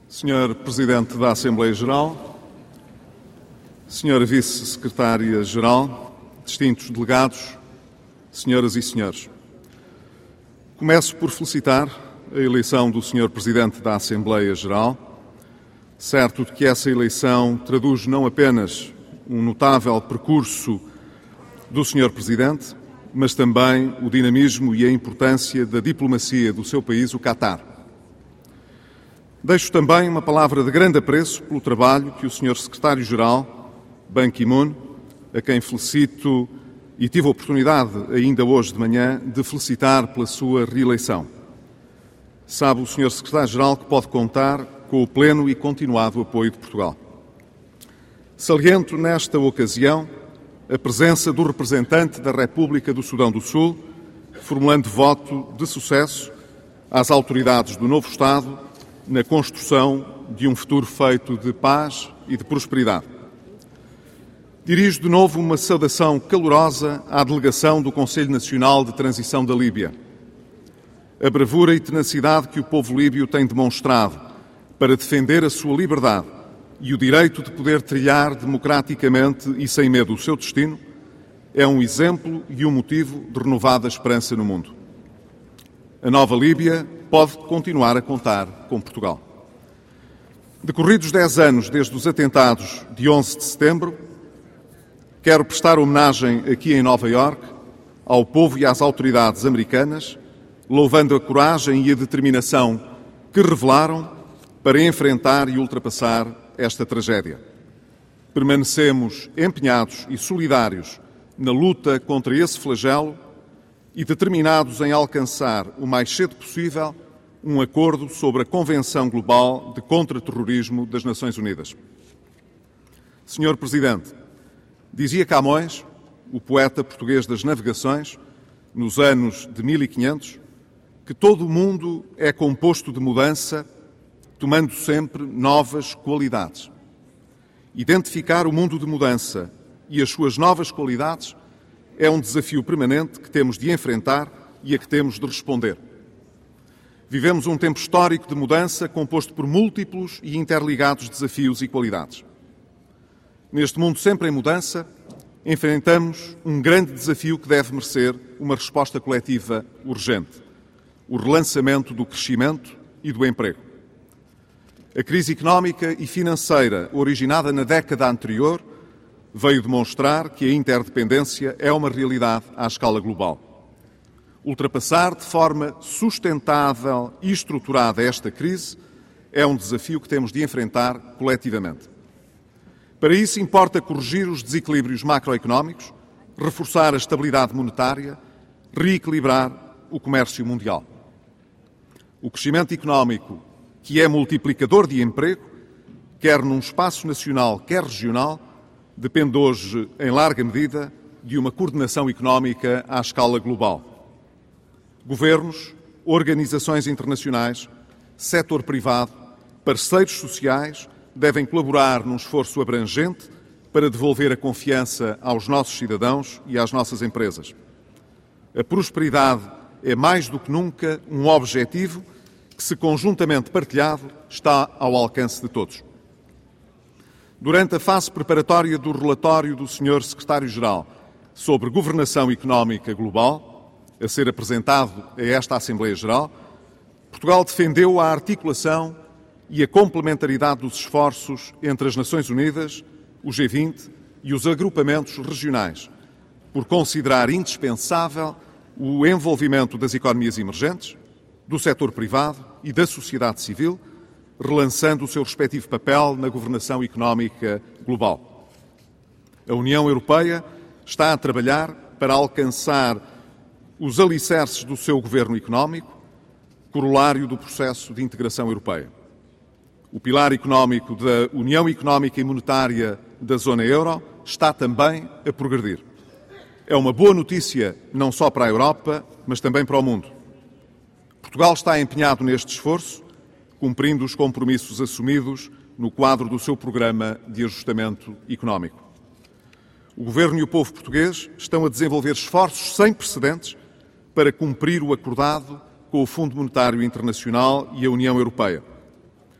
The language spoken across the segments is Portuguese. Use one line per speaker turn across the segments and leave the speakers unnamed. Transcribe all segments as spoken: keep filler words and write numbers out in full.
senhor Presidente da Assembleia Geral, senhora Vice-Secretária-Geral, distintos delegados, senhoras e senhores. Começo por felicitar a eleição do senhor Presidente da Assembleia Geral, certo de que essa eleição traduz não apenas um notável percurso do senhor Presidente, mas também o dinamismo e a importância da diplomacia do seu país, o Qatar. Deixo também uma palavra de grande apreço pelo trabalho que o senhor Secretário-Geral, Ban Ki-moon, a quem felicito e tive a oportunidade, ainda hoje de manhã, de felicitar pela sua reeleição. Sabe o senhor Secretário-Geral que pode contar com o pleno e continuado apoio de Portugal. Saliento nesta ocasião a presença do representante da República do Sudão do Sul, formulando voto de sucesso às autoridades do novo Estado na construção de um futuro feito de paz e de prosperidade. Dirijo de novo uma saudação calorosa à delegação do Conselho Nacional de Transição da Líbia. A bravura e tenacidade que o povo líbio tem demonstrado para defender a sua liberdade e o direito de poder trilhar democraticamente e sem medo o seu destino é um exemplo e um motivo de renovada esperança no mundo. A nova Líbia pode continuar a contar com Portugal. Decorridos dez anos desde os atentados de onze de setembro, quero prestar homenagem aqui em Nova Iorque ao povo e às autoridades americanas, louvando a coragem e a determinação que revelaram para enfrentar e ultrapassar esta tragédia. Permanecemos empenhados e solidários na luta contra esse flagelo e determinados em alcançar o mais cedo possível um acordo sobre a Convenção Global de Contra-Terrorismo das Nações Unidas. senhor Presidente, dizia Camões, o poeta português das navegações, nos anos de mil e quinhentos, que todo o mundo é composto de mudança, tomando sempre novas qualidades. Identificar o mundo de mudança e as suas novas qualidades é um desafio permanente que temos de enfrentar e a que temos de responder. Vivemos um tempo histórico de mudança composto por múltiplos e interligados desafios e qualidades. Neste mundo sempre em mudança, enfrentamos um grande desafio que deve merecer uma resposta coletiva urgente: o relançamento do crescimento e do emprego. A crise económica e financeira originada na década anterior veio demonstrar que a interdependência é uma realidade à escala global. Ultrapassar de forma sustentável e estruturada esta crise é um desafio que temos de enfrentar coletivamente. Para isso, importa corrigir os desequilíbrios macroeconómicos, reforçar a estabilidade monetária, reequilibrar o comércio mundial. O crescimento económico, que é multiplicador de emprego, quer num espaço nacional, quer regional, depende hoje, em larga medida, de uma coordenação económica à escala global. Governos, organizações internacionais, setor privado, parceiros sociais devem colaborar num esforço abrangente para devolver a confiança aos nossos cidadãos e às nossas empresas. A prosperidade é mais do que nunca um objetivo que, se conjuntamente partilhado, está ao alcance de todos. Durante a fase preparatória do relatório do senhor Secretário-Geral sobre Governação Económica Global, a ser apresentado a esta Assembleia Geral, Portugal defendeu a articulação e a complementaridade dos esforços entre as Nações Unidas, o G vinte e os agrupamentos regionais, por considerar indispensável o envolvimento das economias emergentes, do setor privado e da sociedade civil, relançando o seu respectivo papel na governação económica global. A União Europeia está a trabalhar para alcançar os alicerces do seu governo económico, corolário do processo de integração europeia. O pilar económico da União Económica e Monetária da Zona Euro está também a progredir. É uma boa notícia não só para a Europa, mas também para o mundo. Portugal está empenhado neste esforço, cumprindo os compromissos assumidos no quadro do seu programa de ajustamento económico. O Governo e o povo português estão a desenvolver esforços sem precedentes para cumprir o acordado com o Fundo Monetário Internacional e a União Europeia.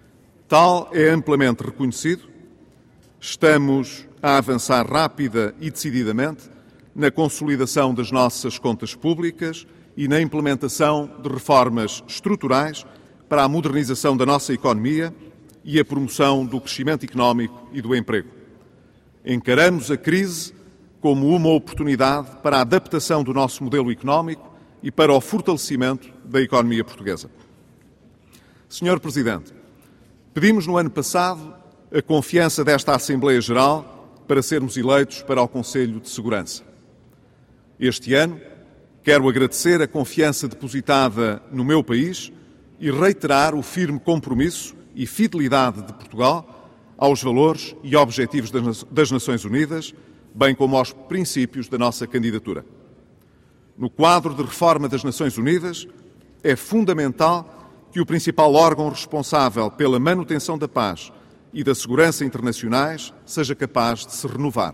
Tal é amplamente reconhecido. Estamos a avançar rápida e decididamente na consolidação das nossas contas públicas e na implementação de reformas estruturais para a modernização da nossa economia e a promoção do crescimento económico e do emprego. Encaramos a crise como uma oportunidade para a adaptação do nosso modelo económico e para o fortalecimento da economia portuguesa. senhor Presidente, pedimos no ano passado a confiança desta Assembleia Geral para sermos eleitos para o Conselho de Segurança. Este ano, quero agradecer a confiança depositada no meu país e reiterar o firme compromisso e fidelidade de Portugal aos valores e objetivos das Nações Unidas, bem como aos princípios da nossa candidatura. No quadro de reforma das Nações Unidas, é fundamental que o principal órgão responsável pela manutenção da paz e da segurança internacionais seja capaz de se renovar.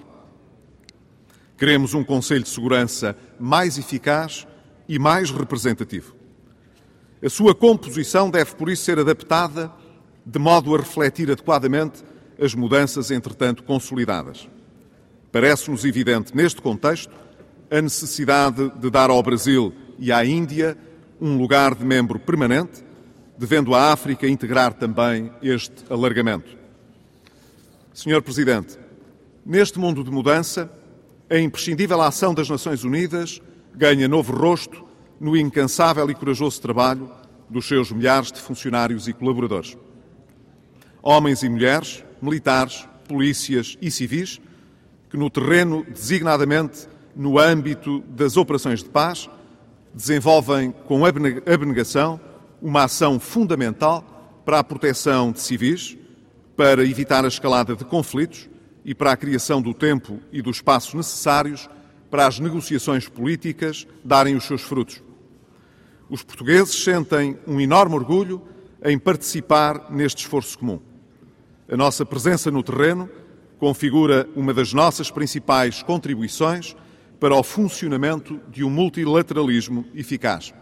Queremos um Conselho de Segurança mais eficaz e mais representativo. A sua composição deve, por isso, ser adaptada de modo a refletir adequadamente as mudanças, entretanto, consolidadas. Parece-nos evidente, neste contexto, a necessidade de dar ao Brasil e à Índia um lugar de membro permanente, devendo a África integrar também este alargamento. senhor Presidente, neste mundo de mudança, a imprescindível ação das Nações Unidas ganha novo rosto no incansável e corajoso trabalho dos seus milhares de funcionários e colaboradores. Homens e mulheres, militares, polícias e civis, que no terreno, designadamente no âmbito das operações de paz, desenvolvem com abnegação uma ação fundamental para a proteção de civis, para evitar a escalada de conflitos e para a criação do tempo e do espaço necessários para as negociações políticas darem os seus frutos. Os portugueses sentem um enorme orgulho em participar neste esforço comum. A nossa presença no terreno configura uma das nossas principais contribuições para o funcionamento de um multilateralismo eficaz.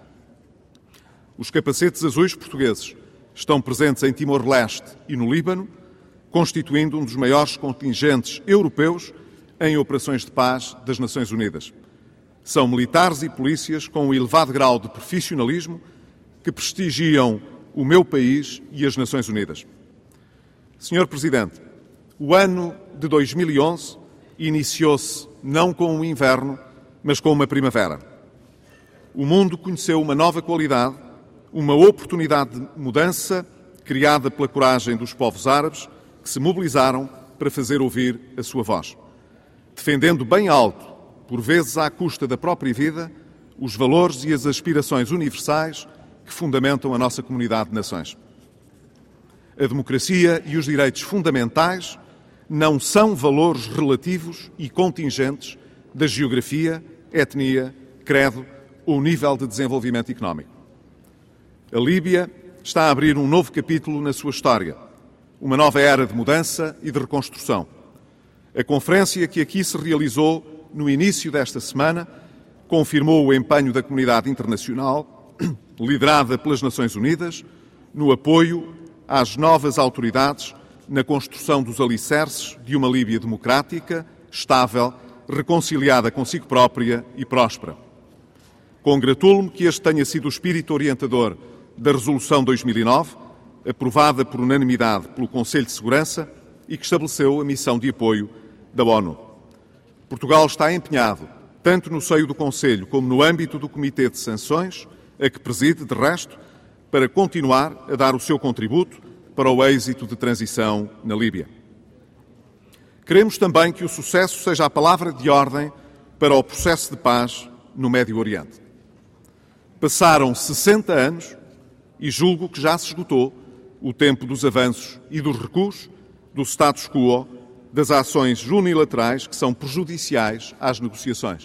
Os capacetes azuis portugueses estão presentes em Timor-Leste e no Líbano, constituindo um dos maiores contingentes europeus em operações de paz das Nações Unidas. São militares e polícias com um elevado grau de profissionalismo que prestigiam o meu país e as Nações Unidas. senhor Presidente, o ano de dois mil e onze iniciou-se não com um inverno, mas com uma primavera. O mundo conheceu uma nova qualidade, uma oportunidade de mudança criada pela coragem dos povos árabes que se mobilizaram para fazer ouvir a sua voz, defendendo bem alto, por vezes à custa da própria vida, os valores e as aspirações universais que fundamentam a nossa comunidade de nações. A democracia e os direitos fundamentais não são valores relativos e contingentes da geografia, etnia, credo ou nível de desenvolvimento económico. A Líbia está a abrir um novo capítulo na sua história, uma nova era de mudança e de reconstrução. A conferência que aqui se realizou no início desta semana confirmou o empenho da comunidade internacional, liderada pelas Nações Unidas, no apoio às novas autoridades na construção dos alicerces de uma Líbia democrática, estável, reconciliada consigo própria e próspera. Congratulo-me que este tenha sido o espírito orientador da Resolução dois mil e nove, aprovada por unanimidade pelo Conselho de Segurança e que estabeleceu a missão de apoio da ONU. Portugal está empenhado, tanto no seio do Conselho como no âmbito do Comitê de Sanções, a que preside, de resto, para continuar a dar o seu contributo para o êxito de transição na Líbia. Queremos também que o sucesso seja a palavra de ordem para o processo de paz no Médio Oriente. Passaram sessenta anos e julgo que já se esgotou o tempo dos avanços e dos recuos, do status quo, das ações unilaterais que são prejudiciais às negociações.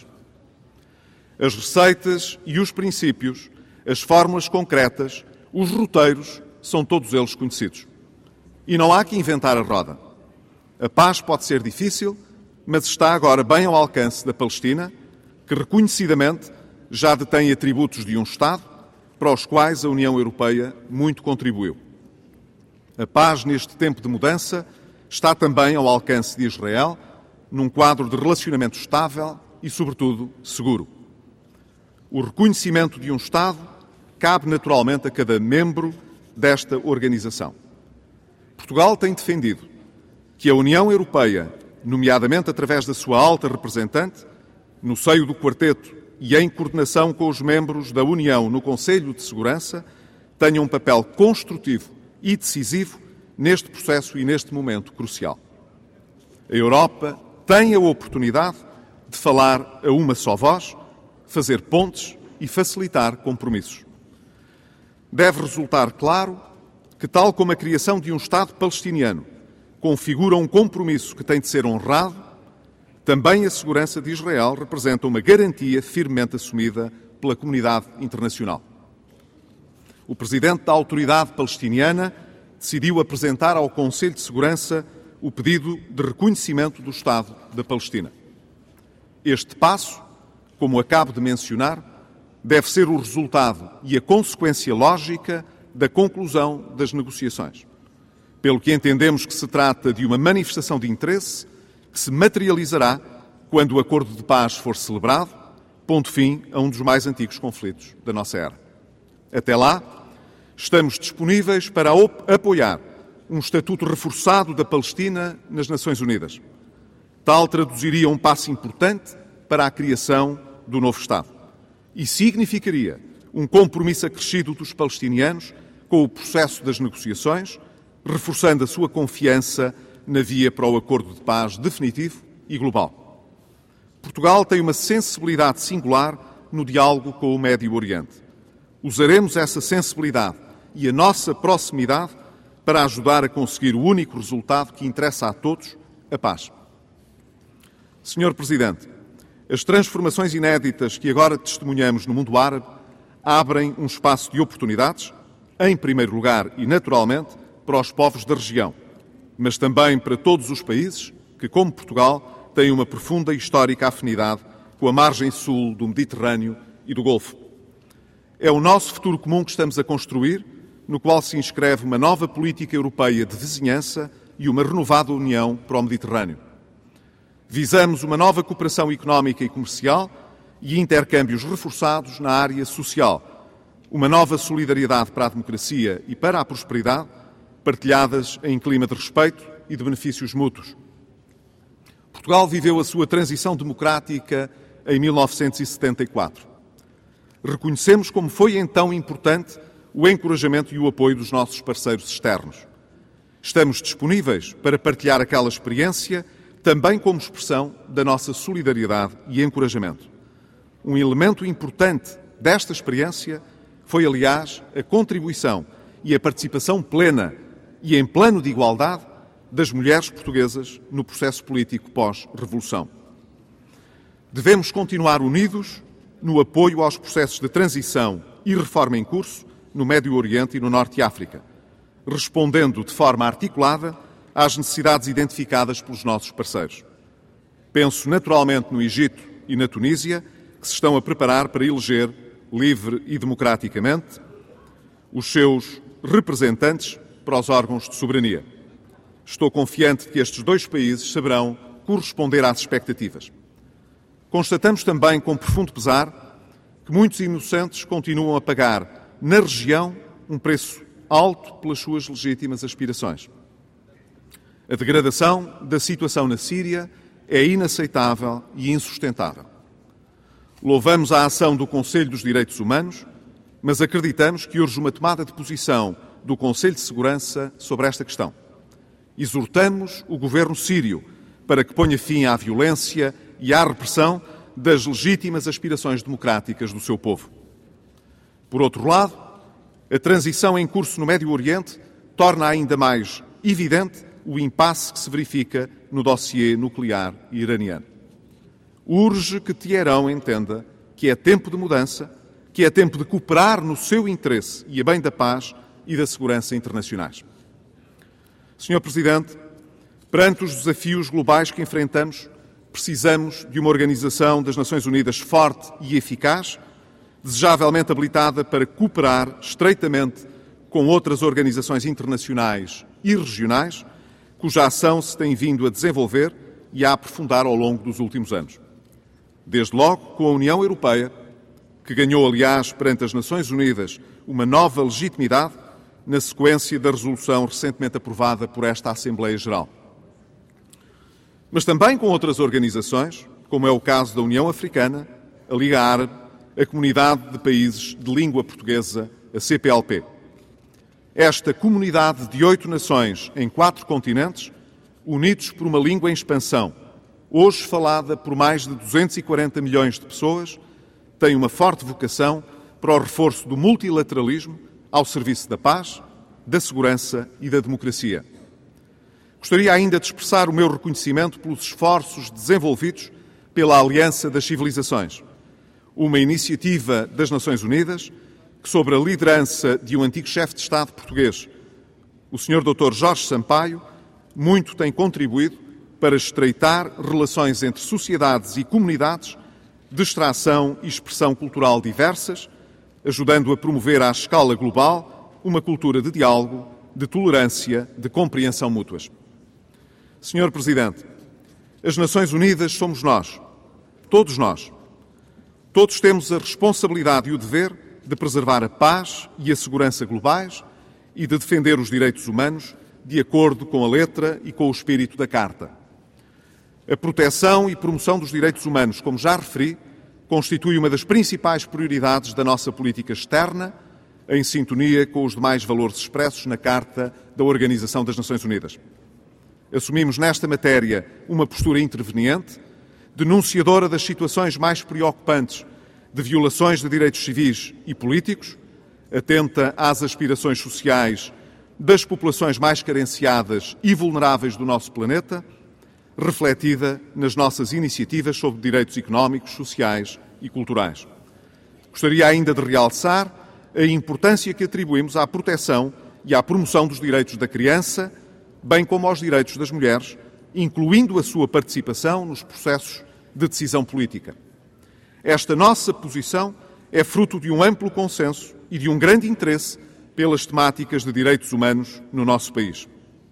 As receitas e os princípios, as fórmulas concretas, os roteiros, são todos eles conhecidos. E não há que inventar a roda. A paz pode ser difícil, mas está agora bem ao alcance da Palestina, que reconhecidamente já detém atributos de um Estado, para os quais a União Europeia muito contribuiu. A paz neste tempo de mudança está também ao alcance de Israel, num quadro de relacionamento estável e, sobretudo, seguro. O reconhecimento de um Estado cabe naturalmente a cada membro desta organização. Portugal tem defendido que a União Europeia, nomeadamente através da sua alta representante, no seio do Quarteto e em coordenação com os membros da União no Conselho de Segurança, tenha um papel construtivo e decisivo neste processo e neste momento crucial. A Europa tem a oportunidade de falar a uma só voz, fazer pontes e facilitar compromissos. Deve resultar claro que, tal como a criação de um Estado palestiniano configura um compromisso que tem de ser honrado, também a segurança de Israel representa uma garantia firmemente assumida pela comunidade internacional. O presidente da Autoridade Palestiniana decidiu apresentar ao Conselho de Segurança o pedido de reconhecimento do Estado da Palestina. Este passo, como acabo de mencionar, deve ser o resultado e a consequência lógica da conclusão das negociações, pelo que entendemos que se trata de uma manifestação de interesse que se materializará quando o acordo de paz for celebrado, pondo fim a um dos mais antigos conflitos da nossa era. Até lá, estamos disponíveis para apoiar um estatuto reforçado da Palestina nas Nações Unidas. Tal traduziria um passo importante para a criação do novo Estado e significaria um compromisso acrescido dos palestinianos com o processo das negociações, reforçando a sua confiança na via para o acordo de paz definitivo e global. Portugal tem uma sensibilidade singular no diálogo com o Médio Oriente. Usaremos essa sensibilidade e a nossa proximidade para ajudar a conseguir o único resultado que interessa a todos, a paz. senhor Presidente, as transformações inéditas que agora testemunhamos no mundo árabe abrem um espaço de oportunidades, em primeiro lugar e naturalmente, para os povos da região, mas também para todos os países que, como Portugal, têm uma profunda e histórica afinidade com a margem sul do Mediterrâneo e do Golfo. É o nosso futuro comum que estamos a construir, no qual se inscreve uma nova política europeia de vizinhança e uma renovada união para o Mediterrâneo. Visamos uma nova cooperação económica e comercial e intercâmbios reforçados na área social, uma nova solidariedade para a democracia e para a prosperidade, partilhadas em clima de respeito e de benefícios mútuos. Portugal viveu a sua transição democrática em mil novecentos e setenta e quatro. Reconhecemos como foi então importante o encorajamento e o apoio dos nossos parceiros externos. Estamos disponíveis para partilhar aquela experiência também como expressão da nossa solidariedade e encorajamento. Um elemento importante desta experiência foi, aliás, a contribuição e a participação plena e em plano de igualdade das mulheres portuguesas no processo político pós-revolução. Devemos continuar unidos no apoio aos processos de transição e reforma em curso no Médio Oriente e no Norte de África, respondendo de forma articulada às necessidades identificadas pelos nossos parceiros. Penso naturalmente no Egito e na Tunísia, que se estão a preparar para eleger, livre e democraticamente, os seus representantes para os órgãos de soberania. Estou confiante de que estes dois países saberão corresponder às expectativas. Constatamos também, com profundo pesar, que muitos inocentes continuam a pagar, na região, um preço alto pelas suas legítimas aspirações. A degradação da situação na Síria é inaceitável e insustentável. Louvamos a ação do Conselho dos Direitos Humanos, mas acreditamos que urge uma tomada de posição do Conselho de Segurança sobre esta questão. Exortamos o governo sírio para que ponha fim à violência e à repressão das legítimas aspirações democráticas do seu povo. Por outro lado, a transição em curso no Médio Oriente torna ainda mais evidente o impasse que se verifica no dossiê nuclear iraniano. Urge que Teherão entenda que é tempo de mudança, que é tempo de cooperar no seu interesse e a bem da paz e da segurança internacionais. senhor Presidente, perante os desafios globais que enfrentamos, precisamos de uma Organização das Nações Unidas forte e eficaz, desejavelmente habilitada para cooperar estreitamente com outras organizações internacionais e regionais, cuja ação se tem vindo a desenvolver e a aprofundar ao longo dos últimos anos. Desde logo com a União Europeia, que ganhou, aliás, perante as Nações Unidas, uma nova legitimidade na sequência da resolução recentemente aprovada por esta Assembleia Geral. Mas também com outras organizações, como é o caso da União Africana, a Liga Árabe, a Comunidade de Países de Língua Portuguesa, a C P L P. Esta comunidade de oito nações em quatro continentes, unidos por uma língua em expansão, hoje falada por mais de duzentos e quarenta milhões de pessoas, tem uma forte vocação para o reforço do multilateralismo ao serviço da paz, da segurança e da democracia. Gostaria ainda de expressar o meu reconhecimento pelos esforços desenvolvidos pela Aliança das Civilizações, uma iniciativa das Nações Unidas que, sob a liderança de um antigo chefe de Estado português, o senhor doutor Jorge Sampaio, muito tem contribuído para estreitar relações entre sociedades e comunidades de extração e expressão cultural diversas, ajudando a promover à escala global uma cultura de diálogo, de tolerância, de compreensão mútuas. senhor Presidente, as Nações Unidas somos nós, todos nós. Todos temos a responsabilidade e o dever de preservar a paz e a segurança globais e de defender os direitos humanos de acordo com a letra e com o espírito da Carta. A proteção e promoção dos direitos humanos, como já referi, constitui uma das principais prioridades da nossa política externa, em sintonia com os demais valores expressos na Carta da Organização das Nações Unidas. Assumimos nesta matéria uma postura interveniente, denunciadora das situações mais preocupantes de violações de direitos civis e políticos, atenta às aspirações sociais das populações mais carenciadas e vulneráveis do nosso planeta, refletida nas nossas iniciativas sobre direitos económicos, sociais e culturais. Gostaria ainda de realçar a importância que atribuímos à proteção e à promoção dos direitos da criança, bem como aos direitos das mulheres, incluindo a sua participação nos processos de decisão política. Esta nossa posição é fruto de um amplo consenso e de um grande interesse pelas temáticas de direitos humanos no nosso país.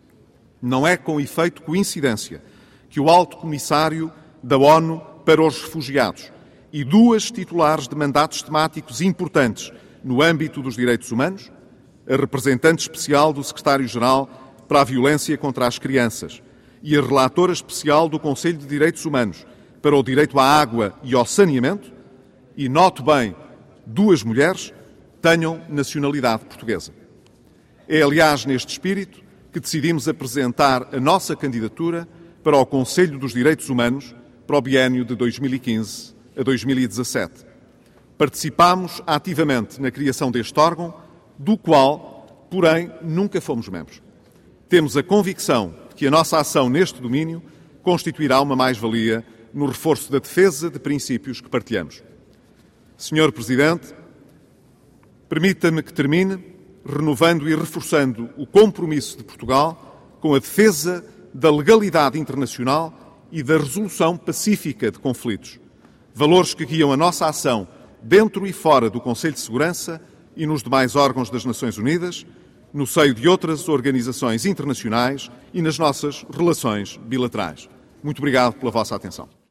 Não é com efeito coincidência que o Alto Comissário da ONU para os Refugiados e duas titulares de mandatos temáticos importantes no âmbito dos direitos humanos, a representante especial do Secretário-Geral para a Violência contra as Crianças e a relatora especial do Conselho de Direitos Humanos para o direito à água e ao saneamento, e note bem, duas mulheres, tenham nacionalidade portuguesa. É, aliás, neste espírito que decidimos apresentar a nossa candidatura para o Conselho dos Direitos Humanos para o biénio de dois mil e quinze a dois mil e dezassete. Participámos ativamente na criação deste órgão, do qual, porém, nunca fomos membros. Temos a convicção de que a nossa ação neste domínio constituirá uma mais-valia no reforço da defesa de princípios que partilhamos. senhor Presidente, permita-me que termine renovando e reforçando o compromisso de Portugal com a defesa da legalidade internacional e da resolução pacífica de conflitos, valores que guiam a nossa ação dentro e fora do Conselho de Segurança e nos demais órgãos das Nações Unidas, no seio de outras organizações internacionais e nas nossas relações bilaterais. Muito obrigado pela vossa atenção.